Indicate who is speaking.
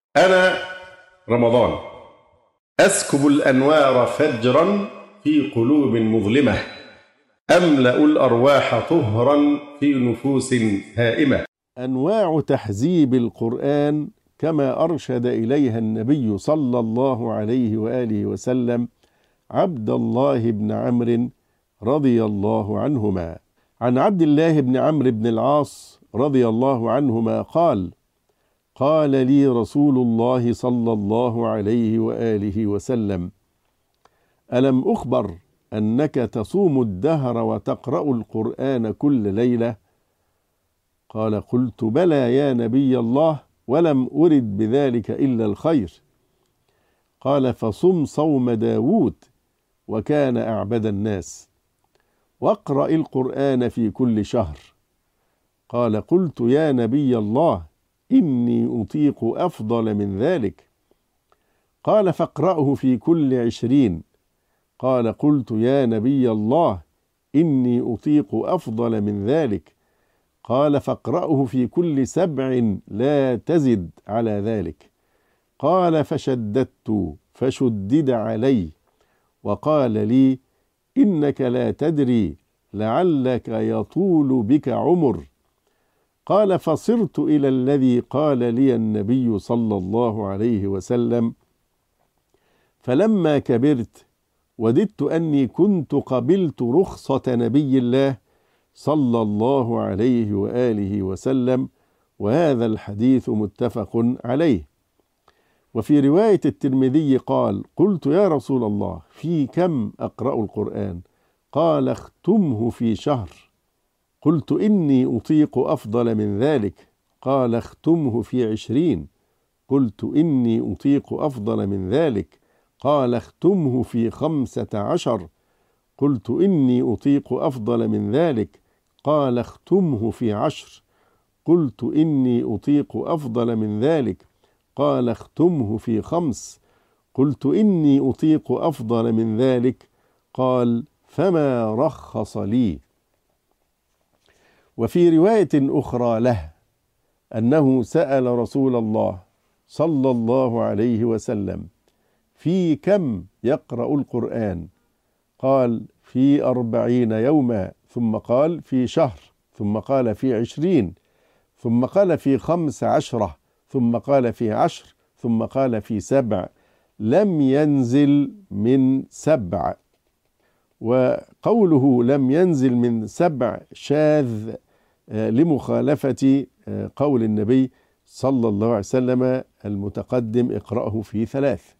Speaker 1: أنا رمضان أسكب الأنوار فجرا في قلوب مظلمة، أملأ الأرواح طهرا في نفوس هائمة. أنواع تحزيب القرآن كما أرشد إليها النبي صلى الله عليه وآله وسلم عبد الله بن عمرو رضي الله عنهما. عن عبد الله بن عمرو بن العاص رضي الله عنهما قال: قال لي رسول الله صلى الله عليه وآله وسلم: ألم أخبر أنك تصوم الدهر وتقرأ القرآن كل ليلة؟ قال: قلت بلى يا نبي الله، ولم أرد بذلك إلا الخير. قال: فصم صوم داود وكان أعبد الناس، واقرأ القرآن في كل شهر. قال: قلت يا نبي الله، إني أطيق أفضل من ذلك. قال: فاقرأه في كل 20. قال: قلت يا نبي الله، إني أطيق أفضل من ذلك. قال: فاقرأه في كل 7 لا تزد على ذلك. قال: فشددت فشدد علي، وقال لي: إنك لا تدري لعلك يطول بك عمر. قال: فصرت إلى الذي قال لي النبي صلى الله عليه وسلم، فلما كبرت وددت أني كنت قبلت رخصة نبي الله صلى الله عليه وآله وسلم. وهذا الحديث متفق عليه. وفي رواية الترمذي قال: قلت يا رسول الله، في كم أقرأ القرآن؟ قال: اختمه في شهر. قلت: إني أطيق أفضل من ذلك. قال: اختمه في 20. قلت: إني أطيق أفضل من ذلك. قال: اختمه في 15. قلت: إني أطيق أفضل من ذلك. قال: اختمه في 10. قلت: إني أطيق أفضل من ذلك. قال: اختمه في 5. قلت: إني أطيق أفضل من ذلك. قال: فما رخص لي. وفي رواية أخرى له أنه سأل رسول الله صلى الله عليه وسلم: في كم يقرأ القرآن؟ قال: في 40 يوما. ثم قال: في شهر. ثم قال: في 20. ثم قال: في 15. ثم قال: في 10. ثم قال: في 7. لم ينزل من 7. وقوله لم ينزل من 7 شاذ لمخالفة قول النبي صلى الله عليه وسلم المتقدم: اقرأه في 3.